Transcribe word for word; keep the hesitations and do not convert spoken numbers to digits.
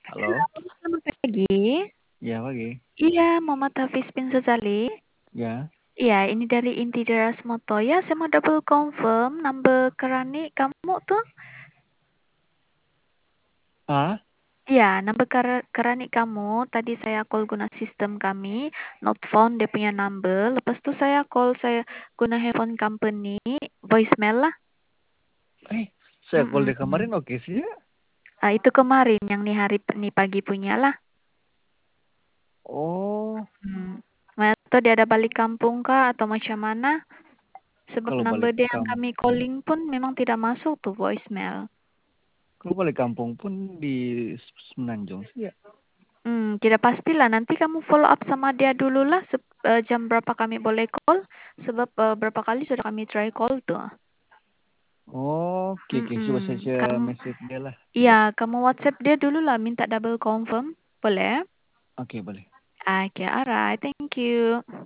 Halo. Halo, selamat pagi. Iya, pagi. Iya, Muhammad Hafiz bin Sazali. Ya. Iya, ini dari Inti Deras Moto. Ya, saya mau double confirm number kerani kamu tuh. Ah? Iya, number ker kerani kamu. Tadi saya call guna sistem kami. Not found dia punya number. Lepas tu saya call saya guna handphone company. Voicemail lah. Eh, saya call dia Mm-mm. kemarin oke sih ya. Ah, itu kemarin yang nih hari nih pagi punya lah. Oh, Hmm. Atau dia ada balik kampung kah atau macam mana? Sebab kalau number balik dia yang kami kampung, calling pun memang tidak masuk tuh voicemail. kalau balik kampung pun di Semenanjung sih ya. Hmm, tidak pastilah. Nanti kamu follow up sama dia dulu lah. Sep- eh, jam berapa kami boleh call. Sebab eh, berapa kali sudah kami try call tuh. Oke, oke. Coba saya Mm-mm. share Kamu, message dia lah. iya, kamu WhatsApp dia dulu lah. Minta double confirm. Boleh? Oke, boleh. Okay, alright. Thank you.